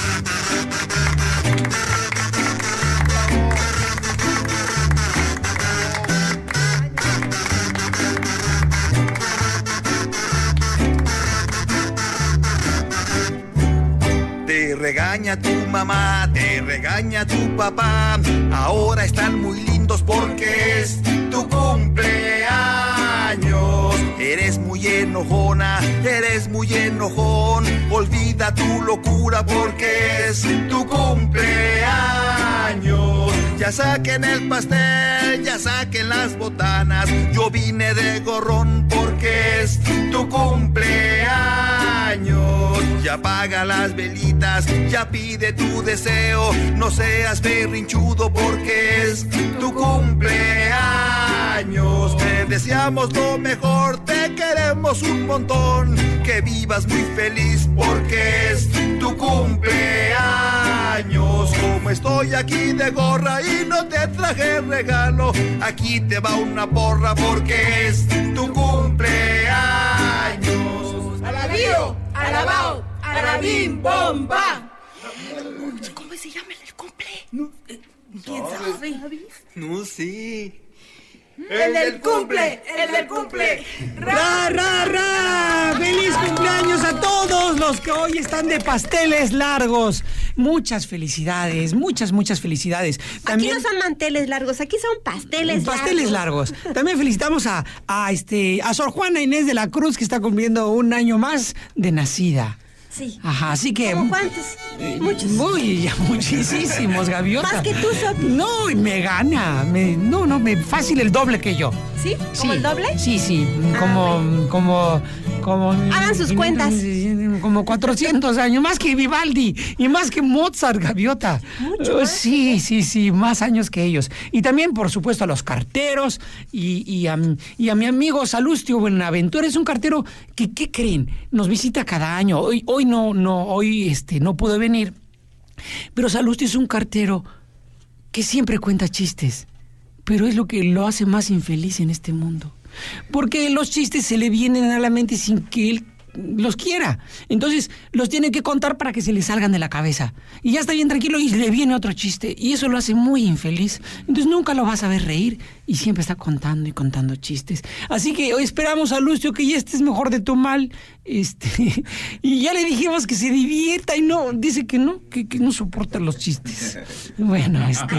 Te regaña tu mamá, te regaña tu papá, ahora están muy lindos porque es tu cumpleaños. Eres muy enojona, eres muy enojón, olvida tu locura porque es tu cumpleaños. Ya saquen el pastel, ya saquen las botanas, yo vine de gorrón porque es tu cumpleaños. Ya apaga las velitas, ya pide tu deseo, no seas berrinchudo porque es tu cumpleaños. Te deseamos lo mejor, te queremos un montón, que vivas muy feliz porque es tu cumpleaños. Como estoy aquí de gorra y no te traje regalo, aquí te va una porra porque es tu cumpleaños. ¡Alabío! ¡Alabao! ¡Alabim! ¡Bomba! ¿Cómo se llama el cumple? No, ¿quién sabe? No sé. ¡El del cumple! ¡El del cumple! ¡Ra, ra, ra! ¡Feliz cumpleaños a todos los que hoy están de pasteles largos! Muchas felicidades, muchas, muchas felicidades. También, aquí no son manteles largos, aquí son pasteles, pasteles largos. largos. También felicitamos a, a, este, a Sor Juana Inés de la Cruz, que está cumpliendo un año más de nacida. Sí. Ajá, así que... ¿Cómo cuántos? Eh, Muchos. Uy, ya muchísimos, Gaviota. ¿Más que tú, Sopi? No, me gana. Me, no, no, me fácil el doble que yo. ¿Sí? ¿Como sí, el doble? Sí, sí. Como, ah, bueno. como, como... Hagan sus cuentas. Como cuatrocientos años, más que Vivaldi y más que Mozart, Gaviota. Mucho uh, más. Sí, sí, sí, más años que ellos. Y también, por supuesto, a los carteros y, y, a, y a mi amigo Salustio Buenaventura. Es un cartero que, ¿qué creen? Nos visita cada año. Hoy, hoy no, no, hoy este, no pudo venir. Pero Salustio es un cartero que siempre cuenta chistes. Pero es lo que lo hace más infeliz en este mundo. Porque los chistes se le vienen a la mente sin que él los quiera. Entonces los tiene que contar para que se le salgan de la cabeza. Y ya está bien tranquilo y le viene otro chiste. Y eso lo hace muy infeliz. Entonces nunca lo vas a ver reír. Y siempre está contando y contando chistes. Así que hoy esperamos a Lucio que ya estés mejor de tu mal. Este, y ya le dijimos que se divierta y no, dice que no, que, que no soporta los chistes. Bueno, este...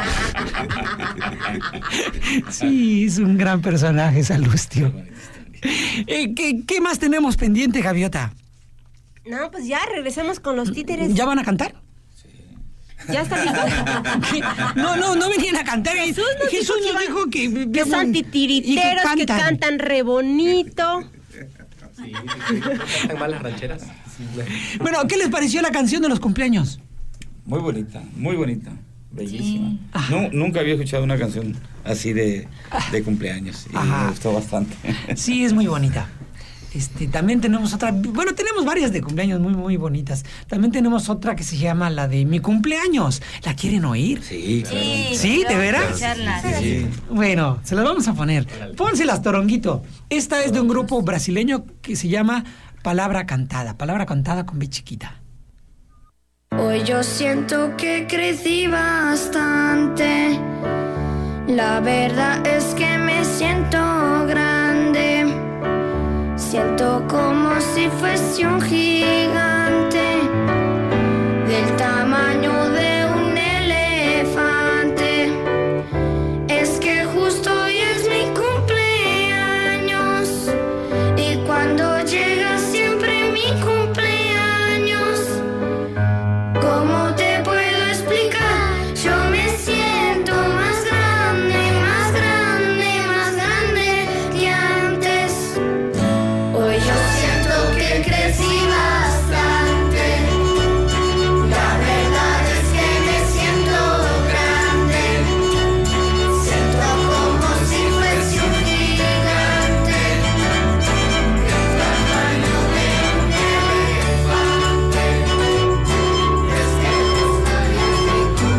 Sí, es un gran personaje, Salustio. Eh, ¿qué, ¿Qué más tenemos pendiente, Gaviota? No, pues ya regresamos con los títeres. ¿Ya van a cantar? Sí. ¿Ya está listo? No, no, no venían a cantar. Jesús nos Jesús dijo, nos dijo que, que, que son titiriteros, que, que cantan re bonito. Sí, cantan mal las rancheras. Bueno, ¿qué les pareció la canción de los cumpleaños? Muy bonita, muy bonita. Bellísima. Sí. No, nunca había escuchado una canción así de, de cumpleaños y Ajá. me gustó bastante. Sí, es muy bonita. Este, también tenemos otra, bueno, tenemos varias de cumpleaños muy, muy bonitas. También tenemos otra que se llama la de mi cumpleaños. ¿La quieren oír? Sí, claro. Sí, ¿Sí? ¿De veras? Sí. Sí. Bueno, se las vamos a poner. Pónselas, Toronguito. Esta es de un grupo brasileño que se llama Palabra Cantada. Palabra Cantada con B chiquita. Hoy yo siento que crecí bastante. La verdad es que me siento grande. siento como si fuese un gigante del tamaño de un elefante. Es que justo hoy es mi cumpleaños y cuando llega siempre mi cumpleaños, ¿cómo te puedo explicar? Yo me siento más grande, más grande, más grande que antes. Hoy yo siento que crecí bastante. La verdad es que me siento grande. Siento como si fuese un gigante del tamaño de un elefante. Es que justo hoy es mi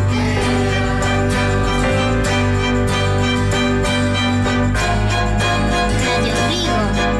Radio Ombligo.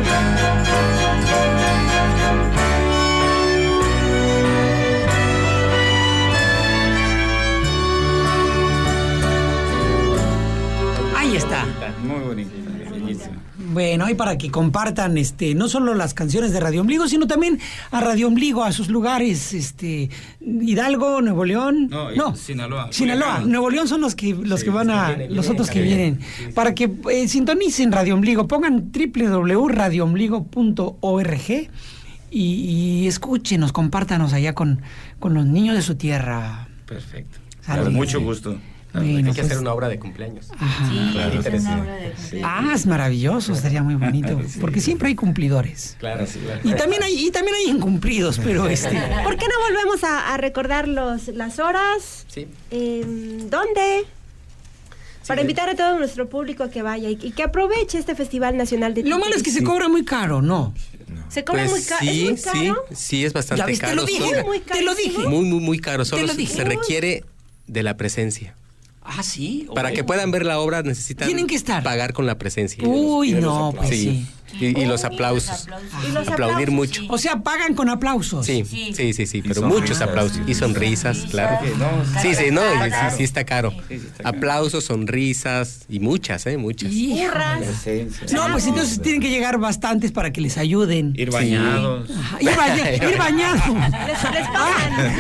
Ahí está. Muy bonito, bellísimo. Bueno, y para que compartan este no solo las canciones de Radio Ombligo, sino también a Radio Ombligo, a sus lugares, este Hidalgo, Nuevo León. No, Sinaloa. Sinaloa, Culiacán. Nuevo León son los que los Sí, que van los que a vienen, los vienen otros que también. vienen, Sí, sí. para que eh, sintonicen Radio Ombligo, pongan doble u doble u doble u punto radio ombligo punto org y, y escúchenos, compártanos allá con, con los niños de su tierra. Perfecto. Sale. Con mucho gusto. Bueno, Hay que pues- hacer una obra de cumpleaños. Ajá. Sí, Claro. es una obra de cumpleaños. Ah, es maravilloso, estaría muy bonito, porque siempre hay cumplidores. Claro, sí, claro. Y también hay, y también hay incumplidos, pero este. ¿Por qué no volvemos a, a recordar los, las horas? Sí. Eh, ¿Dónde? Para invitar a todo nuestro público a que vaya y, y que aproveche este Festival Nacional de Lo malo es que se Títeres. cobra muy caro, ¿no? ¿Se cobra Pues muy caro? sí, ¿Es muy sí, caro? sí, es bastante Ya ves, te caro. lo dije, Solo- Muy te lo dije. Muy, muy, muy caro. Solo lo se- dije. se requiere de la presencia. Ah, sí. Para Oh. que puedan ver la obra necesitan Tienen que estar. pagar con la presencia. Uy, Y de los no, aplausos. pues sí. Y, y los aplausos. Y los Aplaudir aplausos, mucho. O sea, pagan con aplausos. Sí, Sí. sí, sí, sí, pero sonrisas. muchos aplausos. Y sonrisas, claro. Sí, no, Sí, sí, no, y Claro. sí, sí está caro. Sí, sí está caro. Aplausos, sonrisas y muchas, ¿eh? Muchas. Híjole. Burras. Esencia. No, pues entonces tienen que llegar bastantes para que les ayuden. Ir bañados. Ajá, Ir, baña- ir bañado. Les, les pagan.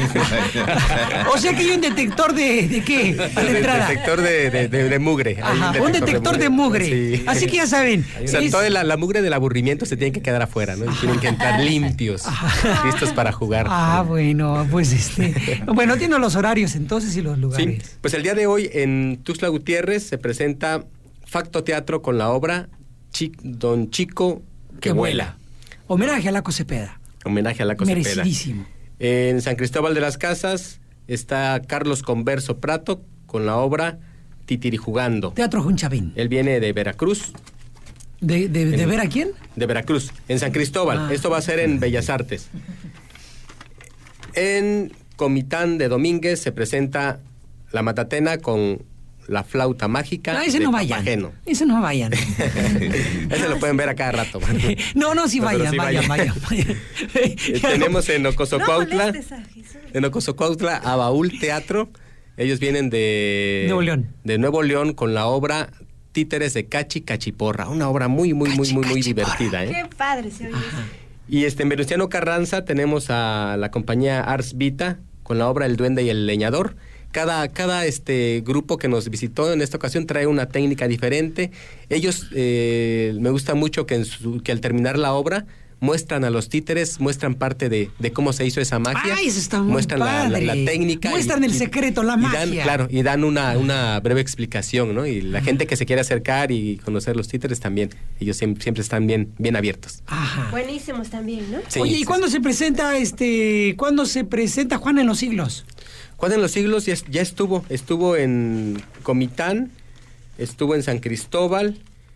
O sea que hay un detector de, de qué a la entrada. Detector de, de, de- de mugre. Hay Ajá, un detector de mugre. Sí. Así que ya saben. O sea, es- toda la, la mugre del aburrimiento se tiene que quedar afuera, ¿no? Y tienen que entrar limpios, listos para jugar. Ah, bueno, pues este. Bueno, tiene los horarios entonces y los Sí, lugares. pues el día de hoy en Tuxtla Gutiérrez se presenta Facto Teatro con la obra Chi- Don Chico que, vuela. Homenaje a Laco Cepeda. Homenaje a la Cepeda. Merecidísimo. En San Cristóbal de las Casas está Carlos Converso Prato con la obra Titirijugando. Teatro Junchavín. Él viene de Veracruz, ¿De, de, de En- ver a quién? de Veracruz, en San Cristóbal. Ah. Esto va a ser en Bellas Artes. En Comitán de Domínguez se presenta La Matatena con La Flauta Mágica Ah, ese de no vayan. Papageno. Ese no vayan. Ese lo pueden ver a cada rato. No, no, sí No, pero vayan, sí vayan, vayan, vayan. Eh, Tenemos en No Ocosocuautla, molestes a Jesús. en Ocosocuautla a Baúl Teatro. Ellos vienen de Nuevo León. de Nuevo León con la obra Títeres de Cachi Cachiporra, una obra muy muy muy muy muy divertida, ¿eh? Qué padre se oye eso. Y este en Venustiano Carranza tenemos a la compañía Ars Vita con la obra El Duende y el Leñador. Cada, cada este grupo que nos visitó en esta ocasión trae una técnica diferente. Ellos, eh, me gusta mucho que, en su- que al terminar la obra muestran a los títeres, muestran parte de, de cómo se hizo esa magia. Ay, eso está muy muestran la, la- padre. la técnica. Muestran el secreto, la y dan, magia. claro, y dan una, una breve explicación, ¿no? Y la gente que se quiere acercar y conocer los títeres también, ellos siempre, siempre están bien, bien abiertos. Ajá. Buenísimos también, ¿no? Sí, Oye, ¿y sí, cuándo se presenta este, cuándo se presenta Juan en los siglos? Juan en los siglos ya, es- ya estuvo, estuvo en Comitán, estuvo en San Cristóbal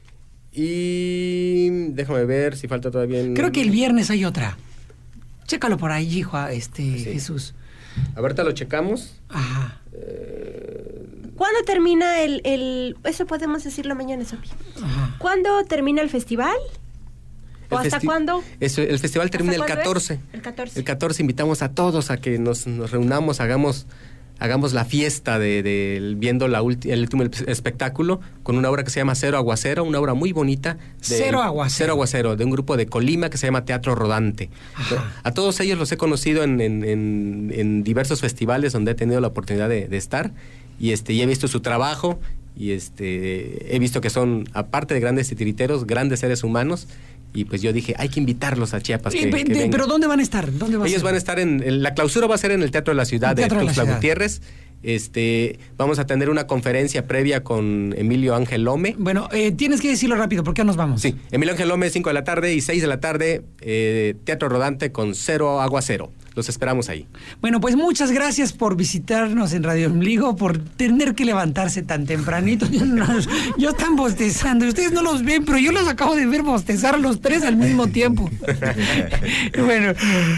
y déjame ver si falta todavía. en- Creo que el viernes hay otra. Chécalo por ahí, Juan, este, Jesús. Ahorita lo checamos. Ajá. ¿Cuándo termina el, el... Eso podemos decirlo mañana, Sofía. Ajá. ¿Cuándo termina el festival? ¿O El hasta festi- cuándo? Eso, el festival termina el ¿Hasta cuándo es? catorce. El catorce. El catorce invitamos a todos a que nos, nos reunamos, hagamos hagamos la fiesta de, de viendo la ulti, el último espectáculo con una obra que se llama Cero Aguacero, una obra muy bonita. De, Cero Aguacero. Cero Aguacero, de un grupo de Colima que se llama Teatro Rodante. Ajá. A todos ellos los he conocido en, en, en, en diversos festivales donde he tenido la oportunidad de, de estar y, este, y he visto su trabajo y este, he visto que son, aparte de grandes titiriteros, grandes seres humanos. Y pues yo dije, hay que invitarlos a Chiapas. Eh, Que, pe- que de- vengan. ¿Pero dónde van a estar? ¿Dónde va a Ellos ser? van a estar en, en- la clausura va a ser en el Teatro de la Ciudad El de Teatro de la Tuxtla Ciudad. Gutiérrez. Este, vamos a tener una conferencia previa con Emilio Ángel Lome. Bueno, eh, tienes que decirlo rápido, ¿por qué nos vamos? Sí, Emilio Ángel Lome, cinco de la tarde y seis de la tarde, eh, Teatro Rodante con Cero Aguacero. Los esperamos ahí. Bueno, pues muchas gracias por visitarnos en Radio Ombligo, por tener que levantarse tan tempranito. Yo, no- yo están bostezando, ustedes no los ven, pero yo los acabo de ver bostezar a los tres al mismo tiempo. Bueno,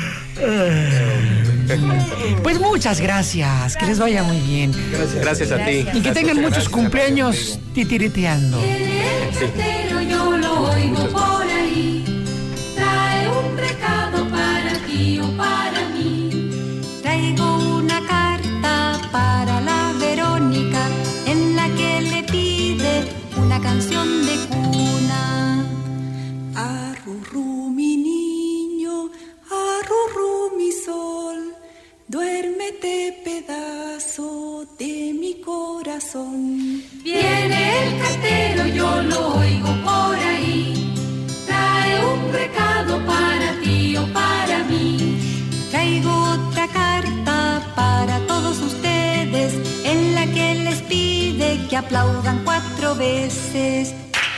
pues muchas gracias, que les vaya muy bien. Gracias, gracias a ti. Y que tengan muchos cumpleaños titiriteando. Pero yo lo oigo por ahí. Trae un recado para ti o para mí. Traigo una carta para la Verónica en la que le pide una canción de cuna. Arrurú mi niño, arrurú mi sol, duérmete pedazo de mi corazón. Viene el cartero, yo lo oigo por ahí. Trae un recado para ti o para mí. Traigo otra carta para todos ustedes en la que les pide que aplaudan cuatro veces.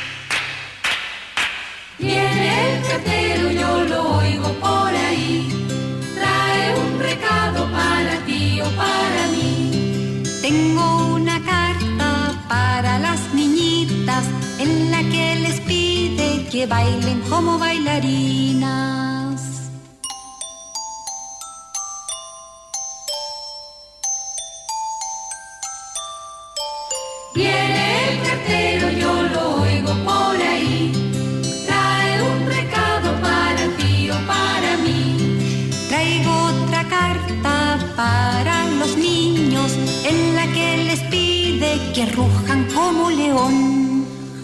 Viene el cartero, yo lo oigo por ahí. Trae un recado para ti o para mí. Tengo una carta para las niñitas en la que les pide que bailen como bailarinas. Viene el cartero, yo lo oigo por ahí. Trae un recado para ti o para mí. Traigo otra carta para los niños en la que les pide que rujan como león.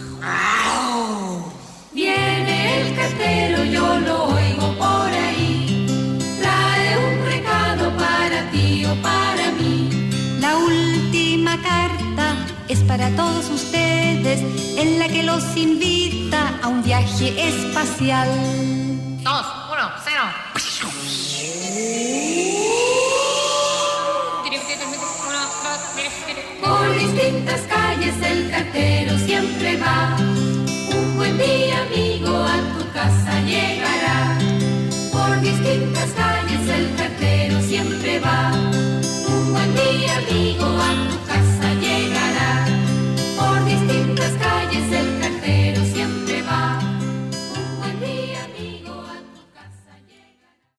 Viene el cartero, yo lo oigo por ahí. Trae un recado para ti o para mí. La última carta es para todos ustedes en la que los invita a un viaje espacial. Dos, uno, cero. Por distintas calles el cartero siempre va. Un buen día, amigo, a tu casa llega